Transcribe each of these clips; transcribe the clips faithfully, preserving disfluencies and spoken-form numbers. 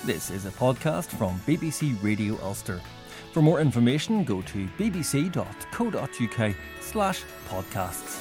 This is a podcast from B B C Radio Ulster. For more information, go to bbc.co.uk slash podcasts.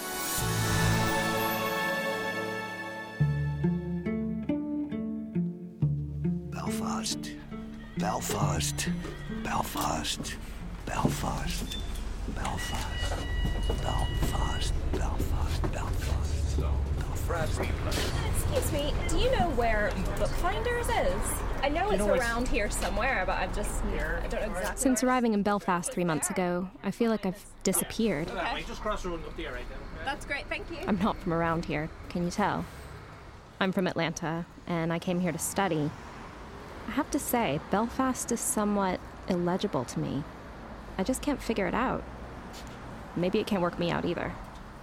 Belfast, Belfast, Belfast, Belfast, Belfast, Belfast, Belfast, Belfast, Belfast. Excuse me, do you know where Bookfinders is? I know it's around here somewhere, but I've just, I don't know exactly. Since arriving in Belfast three months ago, I feel like I've disappeared. Okay. Just cross the road up there, right there. That's great, thank you. I'm not from around here, can you tell? I'm from Atlanta, and I came here to study. I have to say, Belfast is somewhat illegible to me. I just can't figure it out. Maybe it can't work me out either.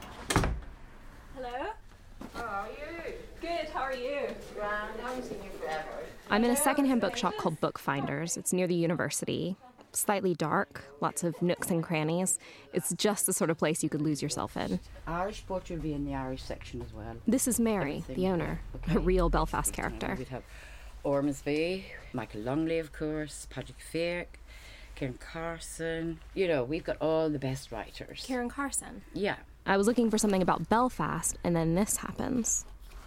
Hello? How are you? Good, how are you? Grand, I haven't seen you forever. I'm in a secondhand bookshop called Bookfinders. It's near the university. Slightly dark, lots of nooks and crannies. It's just the sort of place you could lose yourself in. Irish books will be in the Irish section as well. This is Mary, Everything. the owner, Okay. a real Belfast character. We'd have Ormsby, Michael Longley, of course, Patrick Fiach, Kieran Carson. You know, we've got all the best writers. Kieran Carson. Yeah. I was looking for something about Belfast, and then this happens.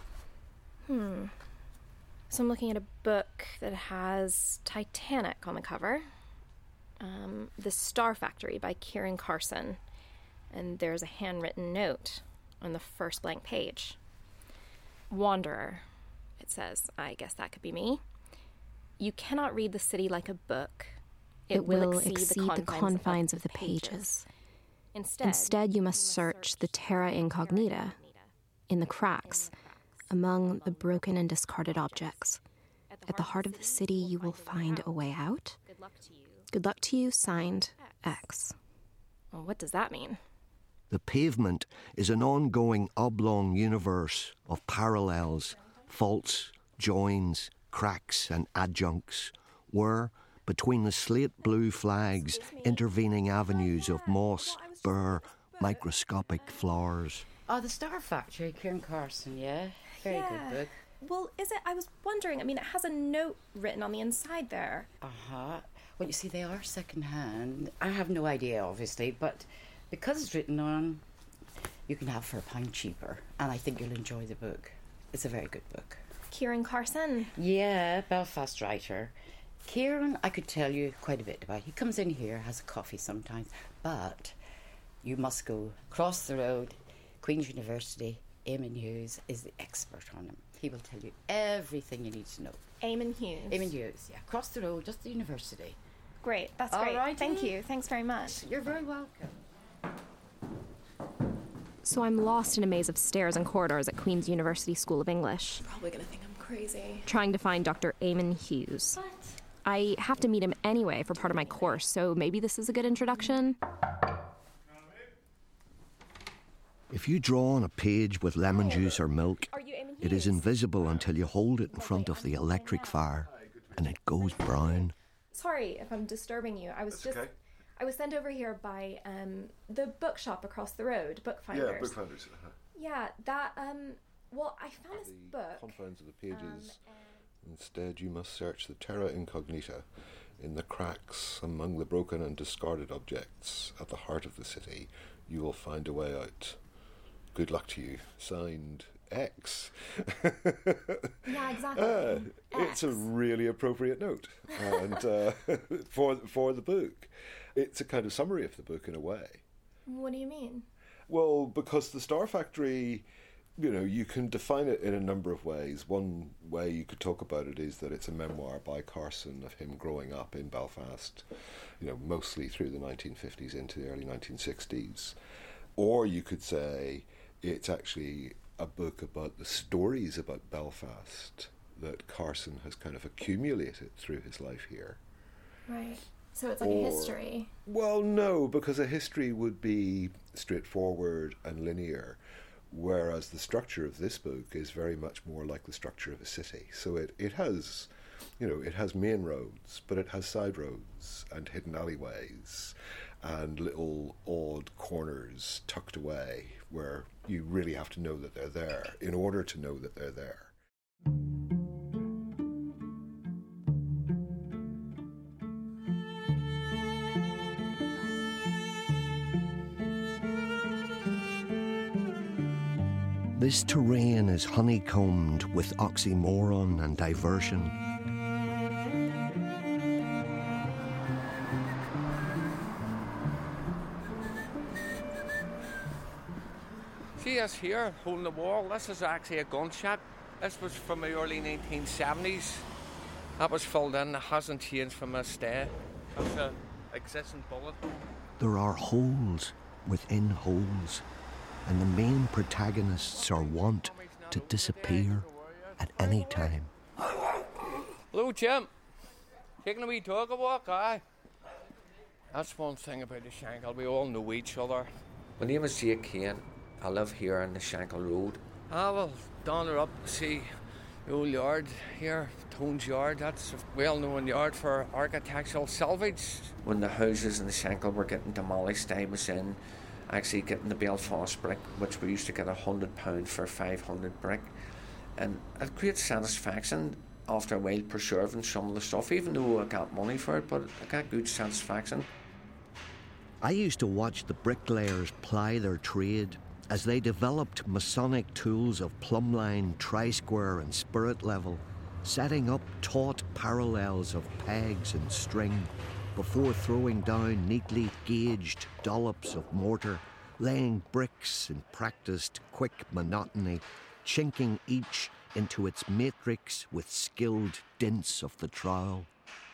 Hmm. So I'm looking at a book that has Titanic on the cover. Um, The Star Factory by Kieran Carson. And there's a handwritten note on the first blank page. Wanderer, it says. I guess that could be me. You cannot read the city like a book. It, will exceed, the confines, of, of the pages. pages. Instead, Instead, you must search the terra incognita, in the cracks, among the broken and discarded objects. At the heart of the city, you will find a way out. Good luck to you. Good luck to you, signed X. Well, what does that mean? The pavement is an ongoing oblong universe of parallels, faults, joins, cracks and adjuncts, where, between the slate-blue flags, intervening avenues of moss, burr, microscopic flowers. Oh, The Star Factory, Kieran Carson, yeah. Very Yeah. good book. Well, is it? I was wondering. I mean, it has a note written on the inside there. Uh-huh. Well, you see, they are second-hand. I have no idea, obviously, but because it's written on, you can have it for a pound cheaper, and I think you'll enjoy the book. It's a very good book. Kieran Carson. Yeah, Belfast writer. Kieran, I could tell you quite a bit about. He comes in here, has a coffee sometimes, but you must go across the road. Queen's University, Eamon Hughes is the expert on him. He will tell you everything you need to know. Eamon Hughes. Eamon Hughes, yeah. Across the road, just the university. Great, that's All great. righty. Thank you. Thanks very much. You're very welcome. So I'm lost in a maze of stairs and corridors at Queen's University School of English, Probably gonna think I'm crazy. trying to find Doctor Eamon Hughes. What? I have to meet him anyway for part of my course, so maybe this is a good introduction. If you draw on a page with lemon juice or milk, Are you Eamon it is Hughes? invisible until you hold it in front of the electric fire, and it goes brown. Sorry if I'm disturbing you. I was just. okay. I was sent over here by um, the bookshop across the road, Bookfinders. Yeah, Bookfinders. Uh-huh. Yeah, that. Um. Well, I found this The book. confines of the pages. um, Instead, you must search the terra incognita in the cracks among the broken and discarded objects. At the heart of the city, you will find a way out. Good luck to you. Signed, X. Yeah, exactly. Ah, it's a X. really appropriate note, and uh, for for the book, it's a kind of summary of the book in a way. What do you mean? Well, because the Star Factory, you know, you can define it in a number of ways. One way you could talk about it is that it's a memoir by Carson of him growing up in Belfast, you know, mostly through the nineteen fifties into the early nineteen sixties. Or you could say it's actually a book about the stories about Belfast that Carson has kind of accumulated through his life here. Right. So it's like a Or- history. Well, no, because a history would be straightforward and linear, whereas the structure of this book is very much more like the structure of a city. So it, it has, you know, it has main roads, but it has side roads and hidden alleyways and little odd corners tucked away where you really have to know that they're there in order to know that they're there. This terrain is honeycombed with oxymoron and diversion. See us here, holding the wall. This is actually a gunshot. This was from the early nineteen seventies. That was filled in. It hasn't changed from this day. That's an existing bullet. There are holes within holes, and the main protagonists are wont to disappear at any time. Hello, Jim. Taking a wee dog a walk, aye? That's one thing about the Shankill. We all know each other. My name is Jake Kane. I live here on the Shankill Road. Ah, well, down her up to see the old yard here, Tone's Yard. That's a well-known yard for architectural salvage. When the houses in the Shankill were getting demolished, I was in actually getting the Belfast brick, which we used to get a hundred pound for five hundred brick, and a great satisfaction after a while preserving some of the stuff, even though I got money for it, but I got good satisfaction. I used to watch the bricklayers ply their trade as they developed Masonic tools of plumbline, tri-square and spirit level, setting up taut parallels of pegs and string before throwing down neatly gauged dollops of mortar, laying bricks in practiced quick monotony, chinking each into its matrix with skilled dints of the trowel.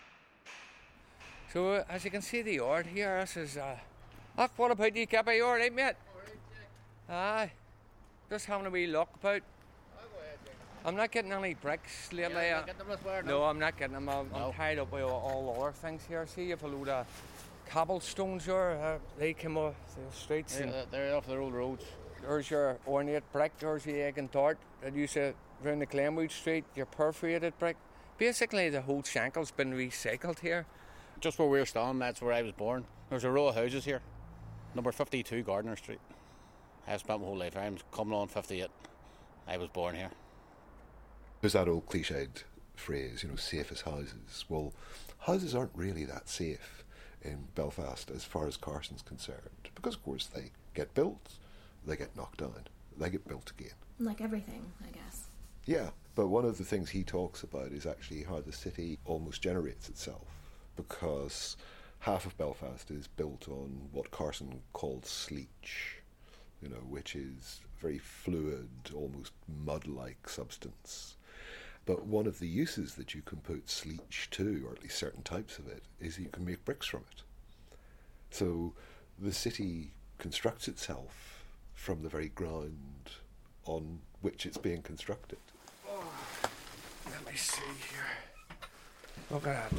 So, uh, as you can see the yard here, this is... Uh, oh, what about you, Gabby? You alright, mate? Aye, just having a wee look about. I'm not getting any bricks lately. Yeah, get them this way, no, I'm not getting them. I'm, no. I'm tied up with all, all other things here. See, you have a load of cobblestones here. Uh, they came off the streets. Yeah, and they're off the old roads. There's your ornate brick. There's the egg and tart that used to round the Glenwood Street. Your perforated brick. Basically, the whole Shankill's been recycled here. Just where we're standing, that's where I was born. There's a row of houses here. Number fifty-two Gardner Street. I've spent my whole life. I'm coming on fifty-eight. I was born here. There's that old cliched phrase, you know, safe as houses. Well, houses aren't really that safe in Belfast as far as Carson's concerned, because of course they get built, they get knocked down, they get built again. Like everything, I guess. Yeah, but one of the things he talks about is actually how the city almost generates itself, because half of Belfast is built on what Carson called sleech, you know, which is very fluid, almost mud-like substance. But one of the uses that you can put sleech to, or at least certain types of it, is you can make bricks from it. So the city constructs itself from the very ground on which it's being constructed. Oh, let me see here. Look at that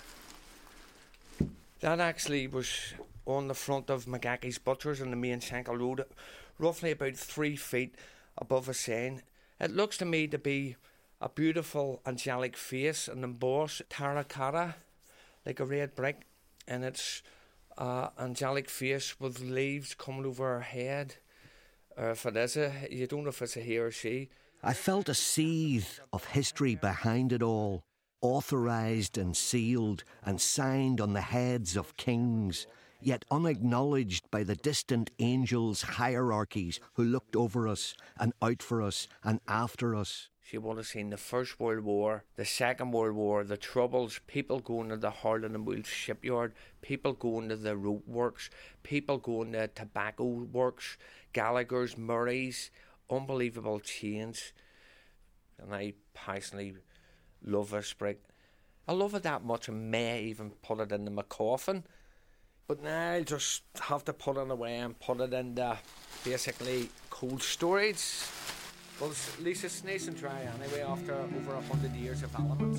there. That actually was on the front of McGacky's Butchers on the main Shankill Road, roughly about three feet above a sign. It looks to me to be a beautiful angelic face, an embossed terracotta, like a red brick, and it's an angelic face with leaves coming over her head. Or if it is a, you don't know if it's a he or she. I felt a seethe of history behind it all, authorised and sealed and signed on the heads of kings, yet unacknowledged by the distant angels' hierarchies who looked over us and out for us and after us. She would have seen the First World War, the Second World War, the Troubles, people going to the Harland and Wolff shipyard, people going to the rope works, people going to tobacco works, Gallagher's, Murray's, unbelievable chains. And I personally love this brick. I love it that much I may even put it in my coffin. But now I'll just have to put it away and put it into basically cold storage. Well, at least it's nice and dry anyway after over a hundred years of elements.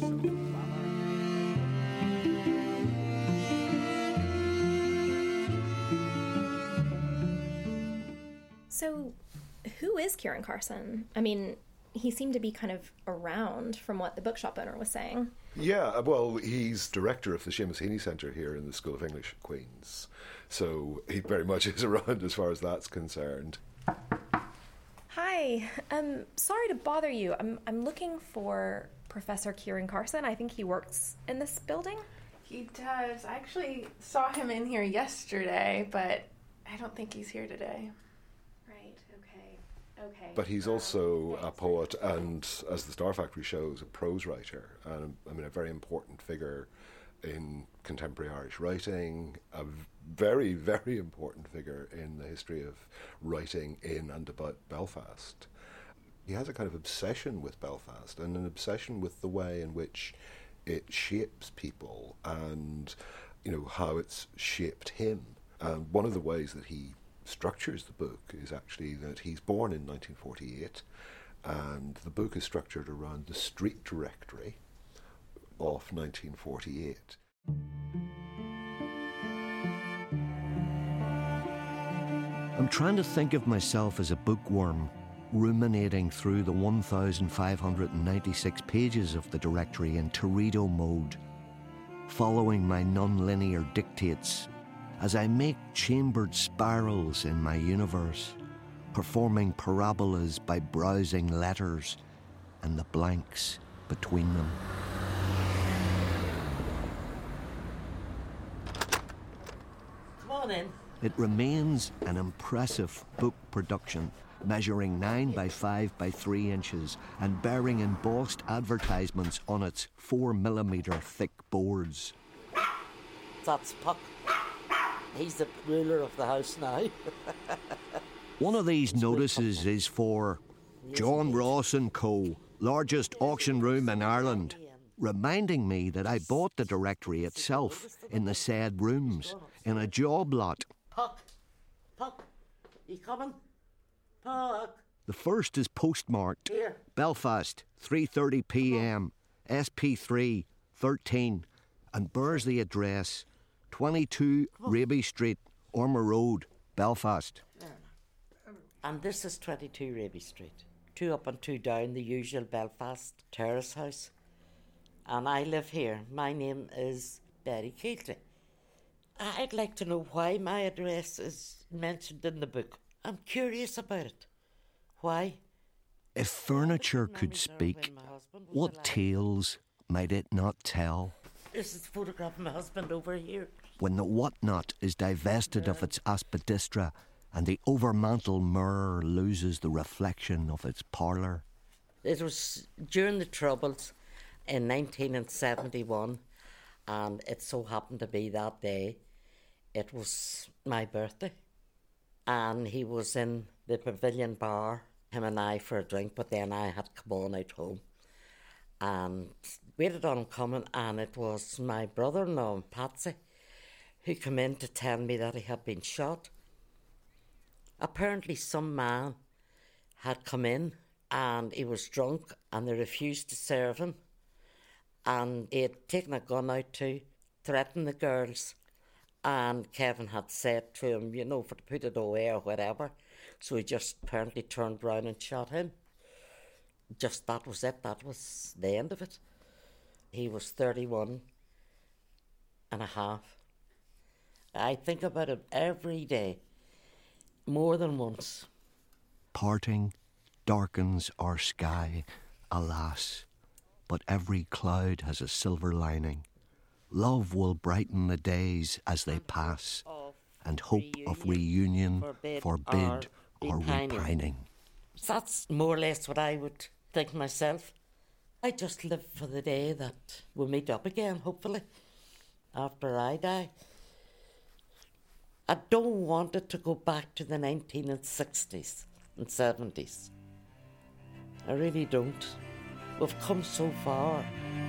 So, who is Kieran Carson? I mean, he seemed to be kind of around from what the bookshop owner was saying. Yeah, well, he's director of the Seamus Heaney Centre here in the School of English at Queen's. So he very much is around as far as that's concerned. Hi, um, sorry to bother you. I'm I'm looking for Professor Kieran Carson. I think he works in this building. He does. I actually saw him in here yesterday, but I don't think he's here today. Right, okay. Okay. But he's also a poet and, as the Star Factory shows, a prose writer. And I mean, a very important figure in contemporary Irish writing, a very, very important figure in the history of writing in and about Belfast. He has a kind of obsession with Belfast and an obsession with the way in which it shapes people and, you know, how it's shaped him. And one of the ways that he structures the book is actually that he's born in nineteen forty-eight, and the book is structured around the street directory of nineteen forty-eight. I'm trying to think of myself as a bookworm, ruminating through the one thousand five hundred ninety-six pages of the directory in Teredo mode, following my non-linear dictates as I make chambered spirals in my universe, performing parabolas by browsing letters and the blanks between them. Come on in. It remains an impressive book production, measuring nine by five by three inches and bearing embossed advertisements on its four millimetre thick boards. That's Puck. He's the ruler of the house now. One of these notices is for John Ross and Co, largest auction room in Ireland, reminding me that I bought the directory itself in the said rooms in a job lot. Puck, Puck, you coming? Puck. The first is postmarked Here. Belfast, three thirty p m, S P three, thirteen, and bears the address twenty-two Raby Street, Ormer Road, Belfast. And this is twenty-two Raby Street. Two up and two down, the usual Belfast terrace house. And I live here. My name is Betty Keelty. I'd like to know why my address is mentioned in the book. I'm curious about it. Why? If furniture could speak, what tales might it not tell? This is a photograph of my husband over here. When the whatnot is divested of its aspidistra and the overmantel mirror loses the reflection of its parlour. It was during the Troubles in nineteen seventy-one, and it so happened to be that day it was my birthday, and he was in the Pavilion Bar, him and I, for a drink, but then I had come on out home and waited on him coming, and it was my brother-in-law, Patsy, who came in to tell me that he had been shot. Apparently some man had come in and he was drunk and they refused to serve him, and he had taken a gun out to threaten the girls, and Kevin had said to him, you know, for to put it away or whatever, so he just apparently turned round and shot him. Just that was it, that was the end of it. He was thirty-one and a half. I think about him every day, more than once. Parting darkens our sky, alas, but every cloud has a silver lining. Love will brighten the days as they pass, and hope of reunion forbid or repining. That's more or less what I would think myself. I just live for the day that we'll meet up again, hopefully, after I die. I don't want it to go back to the nineteen sixties and seventies. I really don't. We've come so far.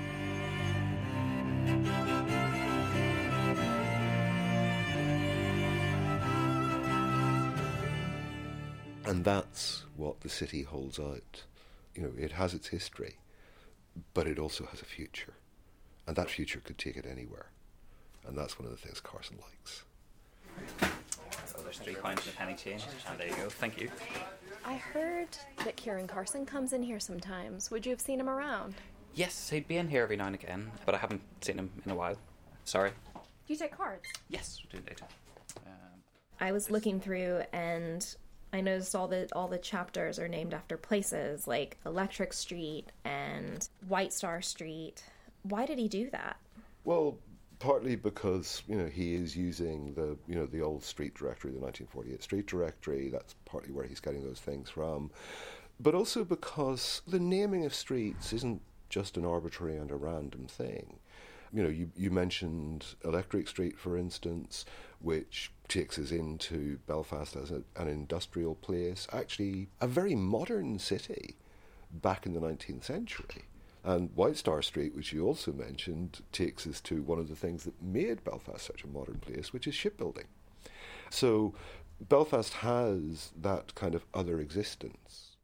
And that's what the city holds out. You know, it has its history, but it also has a future. And that future could take it anywhere. And that's one of the things Carson likes. So there's three pounds and a penny change, and there you go. Thank you. I heard that Kieran Carson comes in here sometimes. Would you have seen him around? Yes, he'd be in here every now and again, but I haven't seen him in a while. Sorry. Do you take cards? Yes, we do indeed. Um, I was looking through and I noticed all the all the chapters are named after places like Electric Street and White Star Street. Why did he do that? Well, partly because, you know, he is using the, you know, the old street directory, the nineteen forty-eight street directory. That's partly where he's getting those things from. But also because the naming of streets isn't just an arbitrary and a random thing. You know, you, you mentioned Electric Street, for instance, which takes us into Belfast as a, an industrial place, actually a very modern city back in the nineteenth century. And White Star Street, which you also mentioned, takes us to one of the things that made Belfast such a modern place, which is shipbuilding. So Belfast has that kind of other existence.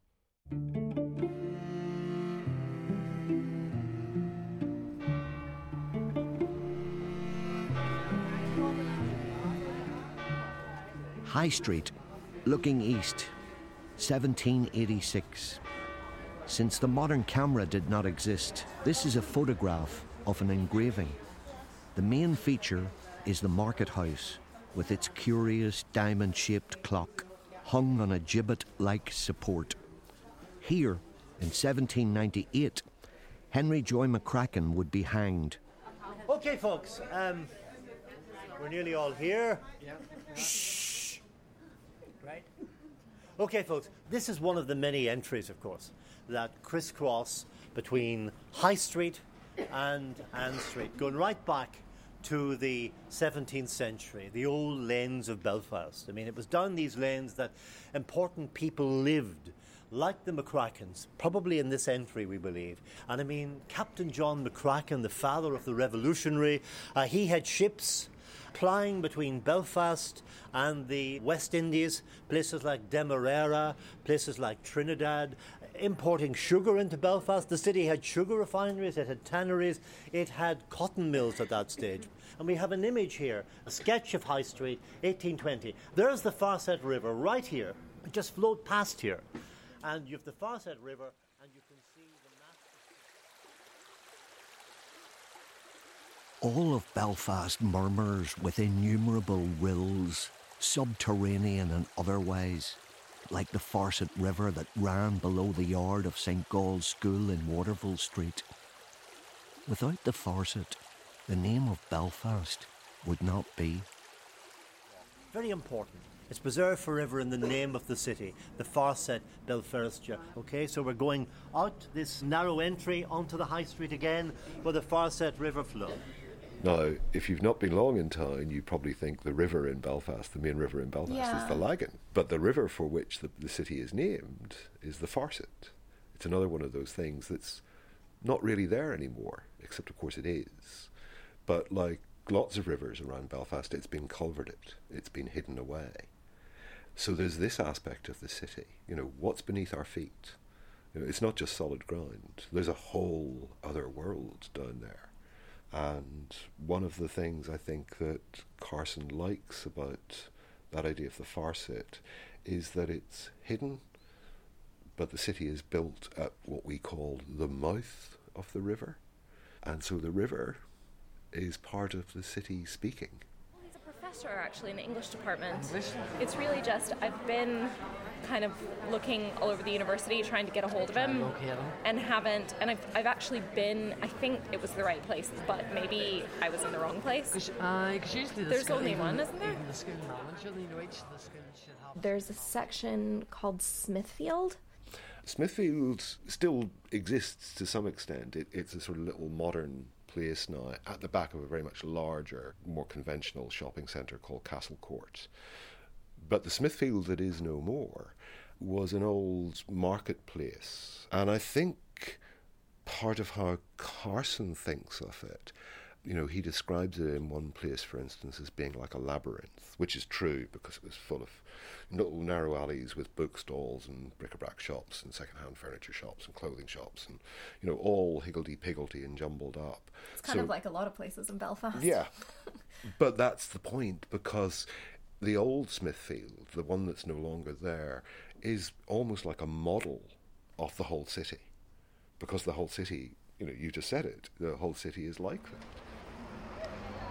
High Street, looking east, seventeen eighty-six. Since the modern camera did not exist, this is a photograph of an engraving. The main feature is the market house with its curious diamond-shaped clock hung on a gibbet-like support. Here, in seventeen ninety-eight, Henry Joy McCracken would be hanged. Okay, folks, um, we're nearly all here. Yeah. Shh. Right. Okay, folks, this is one of the many entries, of course, that crisscross between High Street and Ann Street, going right back to the seventeenth century, the old lanes of Belfast. I mean, it was down these lanes that important people lived, like the McCrackens, probably in this entry, we believe. And I mean, Captain John McCracken, the father of the Revolutionary, uh, he had ships plying between Belfast and the West Indies, places like Demerara, places like Trinidad, importing sugar into Belfast. The city had sugar refineries, it had tanneries, it had cotton mills at that stage. And we have an image here, a sketch of High Street, eighteen twenty. There's the Farset River right here. It just flowed past here. And you have the Farset River, and you can see the massive... All of Belfast murmurs with innumerable rills, subterranean and otherwise, like the Farset River that ran below the yard of Saint Gall's School in Waterville Street. Without the Farset, the name of Belfast would not be. Very important. It's preserved forever in the name of the city, the Farset Belferstja. Okay, so we're going out this narrow entry onto the High Street again, where the Farset River flows. Now, if you've not been long in town, you probably think the river in Belfast, the main river in Belfast, Yeah. is the Lagan. But the river for which the, the city is named is the Farset. It's another one of those things that's not really there anymore, except of course it is. But like lots of rivers around Belfast, it's been culverted, it's been hidden away. So there's this aspect of the city, you know, what's beneath our feet? You know, it's not just solid ground. There's a whole other world down there. And one of the things I think that Carson likes about that idea of the Farset is that it's hidden, but the city is built at what we call the mouth of the river. And so the river is part of the city speaking. He's a professor, actually, in the English department. English? It's really just, I've been kind of looking all over the university trying to get a hold of him and haven't, and I've, I've actually been, I think it was the right place, but maybe I was in the wrong place. Cause, uh, cause usually the There's school, only even, one, isn't there? Even the school manager, you know, each of the schools should have... There's a section called Smithfield. Smithfield still exists to some extent. It, it's a sort of little modern place now at the back of a very much larger, more conventional shopping centre called Castle Court. But the Smithfield that is no more was an old marketplace. And I think part of how Carson thinks of it, you know, he describes it in one place, for instance, as being like a labyrinth, which is true because it was full of little narrow alleys with bookstalls and bric-a-brac shops and second-hand furniture shops and clothing shops and, you know, all higgledy-piggledy and jumbled up. It's kind so, of like a lot of places in Belfast. Yeah. But that's the point, because the old Smithfield, the one that's no longer there, is almost like a model of the whole city. Because the whole city, you know, you just said it, the whole city is like that.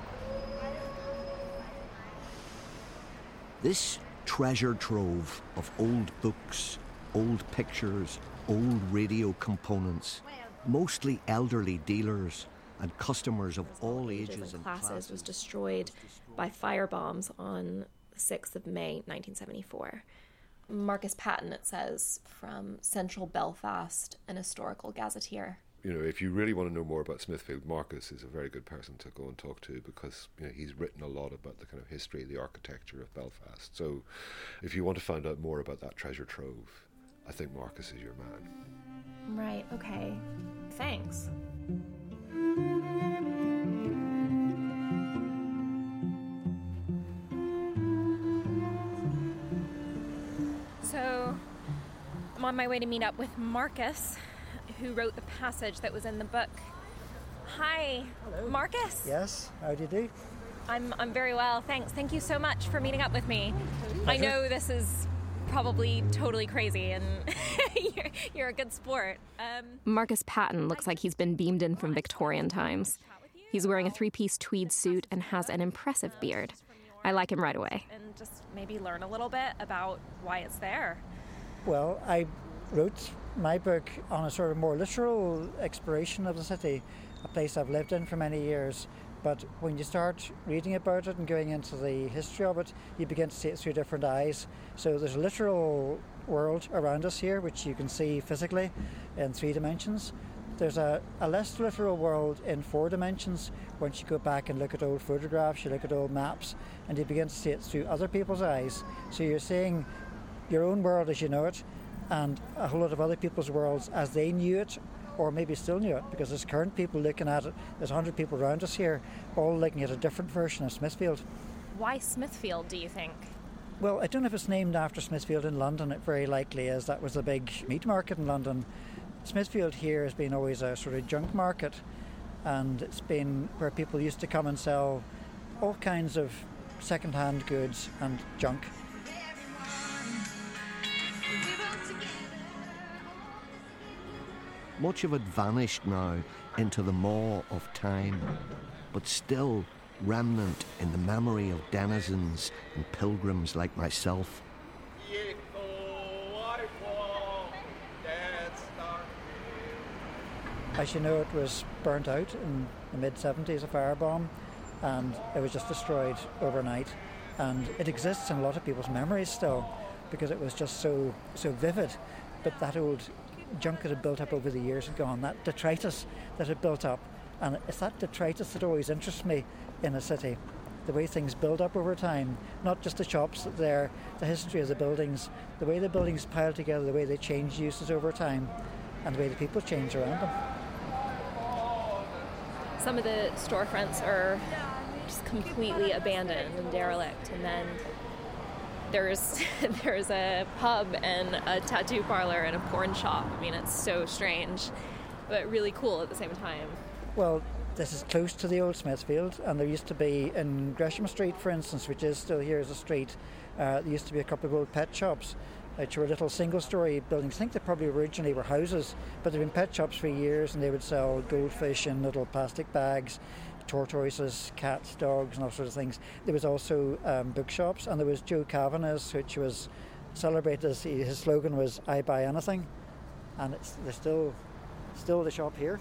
This treasure trove of old books, old pictures, old radio components, mostly elderly dealers, and customers of all ages and and classes, classes was destroyed by firebombs on the sixth of May, nineteen seventy-four. Marcus Patton, it says, from Central Belfast, an historical gazetteer. You know, if you really want to know more about Smithfield, Marcus is a very good person to go and talk to, because, you know, he's written a lot about the kind of history, the architecture of Belfast. So if you want to find out more about that treasure trove, I think Marcus is your man. Right, okay. Thanks. So, I'm on my way to meet up with Marcus, who wrote the passage that was in the book. Hi, Hello. Marcus. Yes, how do you do? I'm I'm very well, thanks. Thank you so much for meeting up with me. I know this is probably totally crazy, and you're, you're a good sport. Um, Marcus Patton looks like he's been beamed in from Victorian times. He's wearing a three-piece tweed suit and has an impressive beard. I like him right away. And just maybe learn a little bit about why it's there. Well, I wrote my book on a sort of more literal exploration of the city, a place I've lived in for many years. But when you start reading about it and going into the history of it, you begin to see it through different eyes. So there's a literal world around us here, which you can see physically in three dimensions. There's a, a less literal world in four dimensions. Once you go back and look at old photographs, you look at old maps, and you begin to see it through other people's eyes. So you're seeing your own world as you know it, and a whole lot of other people's worlds as they knew it, or maybe still knew it, because there's current people looking at it. There's one hundred people around us here, all looking at a different version of Smithfield. Why Smithfield, do you think? Well, I don't know if it's named after Smithfield in London. It very likely is. That was the big meat market in London. Smithfield here has been always a sort of junk market, and it's been where people used to come and sell all kinds of second-hand goods and junk. Much of it vanished now into the maw of time, but still remnant in the memory of denizens and pilgrims like myself. As you know, it was burnt out in the mid seventies, a firebomb, and it was just destroyed overnight. And it exists in a lot of people's memories still, because it was just so so vivid. But that old junk that had built up over the years had gone, that detritus that had built up. And it's that detritus that always interests me in a city, the way things build up over time, not just the shops that there, the history of the buildings, the way the buildings pile together, the way they change uses over time, and the way the people change around them. Some of the storefronts are just completely abandoned and derelict, and then there's there's a pub and a tattoo parlor and a porn shop. I mean, it's so strange, but really cool at the same time. Well, this is close to the old Smithfield, and there used to be in Gresham Street, for instance, which is still here as a street, uh, there used to be a couple of old pet shops, which were little single-storey buildings. I think they probably originally were houses, but they've been pet shops for years, and they would sell goldfish in little plastic bags, tortoises, cats, dogs, and all sorts of things. There was also um, bookshops, and there was Joe Kavanagh's, which was celebrated as he, his slogan was "I buy anything," and it's there's still still the shop here.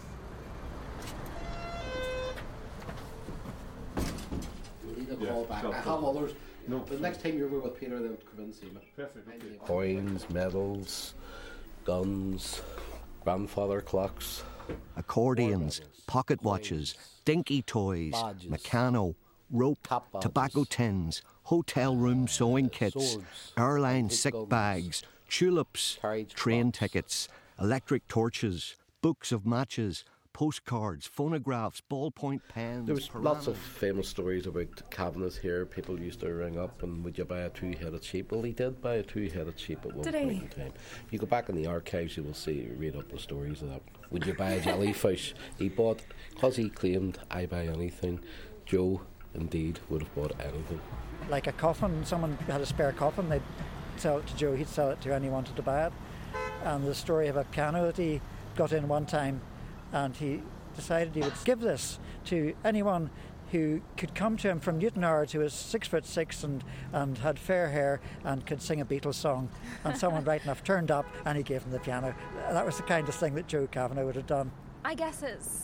You need a call back. I have others. No, but next time you're over with Peter, then come in and see me. Perfect. Okay. Coins, medals, guns, grandfather clocks, accordions, pocket watches, dinky toys, badges, Meccano, rope, tobacco tins, hotel room sewing kits, swords, airline sick bags, tulips, train spots, tickets, electric torches, books of matches, postcards, phonographs, ballpoint pens. There was piranhas. Lots of famous stories about Kavanagh here. People used to ring up and would you buy a two-headed sheep? Well, he did buy a two-headed sheep at one did point he? in time. You go back in the archives, you will see, read up the stories of that. Would you buy a jellyfish? He bought, because he claimed, I buy anything. Joe, indeed, would have bought anything. Like a coffin, someone had a spare coffin, they'd sell it to Joe, he'd sell it to anyone who wanted to buy it. And the story of a piano that he got in one time, and he decided he would give this to anyone who could come to him from Newtownards, who was six foot six and, and had fair hair and could sing a Beatles song. And someone right enough turned up and he gave him the piano. That was the kind of thing that Joe Kavanagh would have done. I guess it's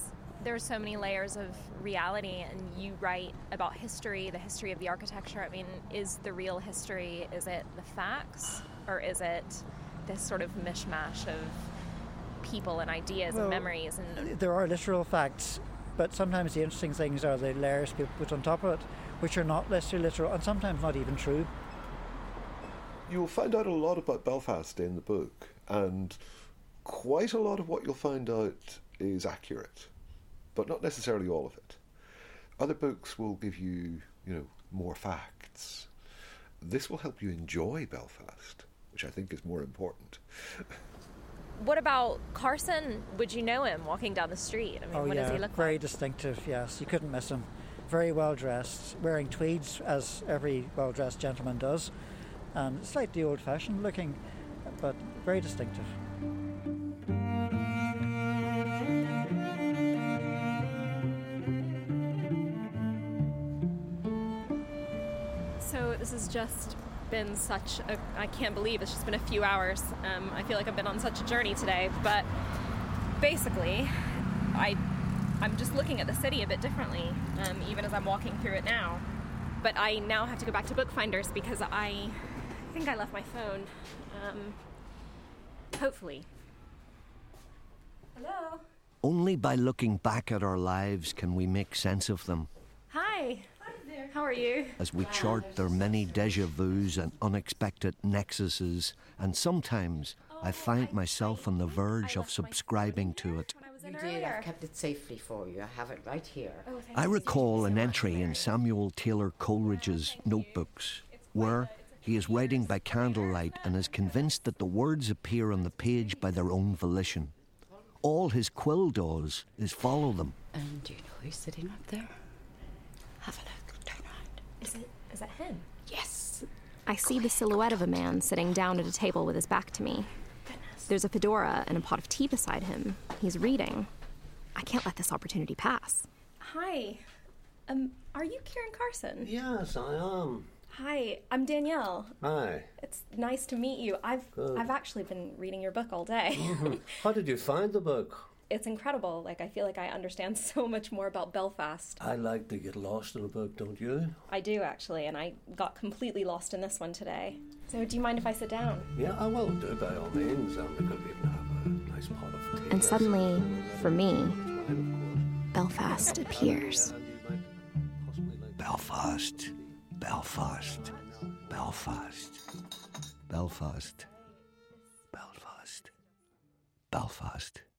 there's so many layers of reality, and you write about history, the history of the architecture. I mean, is the real history, is it the facts, or is it this sort of mishmash of people and ideas well, and memories? And there are literal facts, but sometimes the interesting things are the layers people put on top of it, which are not necessarily literal and sometimes not even true. You'll find out a lot about Belfast in the book, and quite a lot of what you'll find out is accurate, but not necessarily all of it. Other books will give you, you know, more facts. This will help you enjoy Belfast, which I think is more important. what about Carson? Would you know him walking down the street? I mean, oh, what yeah, does he look very like? distinctive, yes. You couldn't miss him. Very well dressed, wearing tweeds, as every well-dressed gentleman does, and slightly old-fashioned looking, but very distinctive. So this has just been such a, I can't believe it's just been a few hours. Um, I feel like I've been on such a journey today, but basically, I, I'm just looking at the city a bit differently, um, even as I'm walking through it now. But I now have to go back to Bookfinders because I, I think I left my phone. Um, hopefully. Hello? Only by looking back at our lives can we make sense of them, Hi. Hi there. How are you? as we chart their many déjà vus and unexpected nexuses, and sometimes I find myself on the verge of subscribing to it. You did. I've kept it safely for you. I have it right here. I recall an entry in Samuel Taylor Coleridge's notebooks where he is writing by candlelight and is convinced that the words appear on the page by their own volition. All his quill does is follow them. And do you know who's sitting up there? Have a look. Turn around. Is it? Is that him? Yes. I see the silhouette of a man sitting down at a table with his back to me. There's a fedora and a pot of tea beside him. He's reading. I can't let this opportunity pass. Hi. Um, are you Kieran Carson? Yes, I am. Hi, I'm Danielle. Hi. It's nice to meet you. I've Good. I've actually been reading your book all day. Mm-hmm. How did you find the book? It's incredible. Like, I feel like I understand so much more about Belfast. I like to get lost in a book, don't you? I do, actually, and I got completely lost in this one today. So do you mind if I sit down? Yeah, I will do by all means, and we could even have a nice pot of tea. And suddenly, for me, Belfast appears. Belfast, Belfast, Belfast, Belfast, Belfast, Belfast.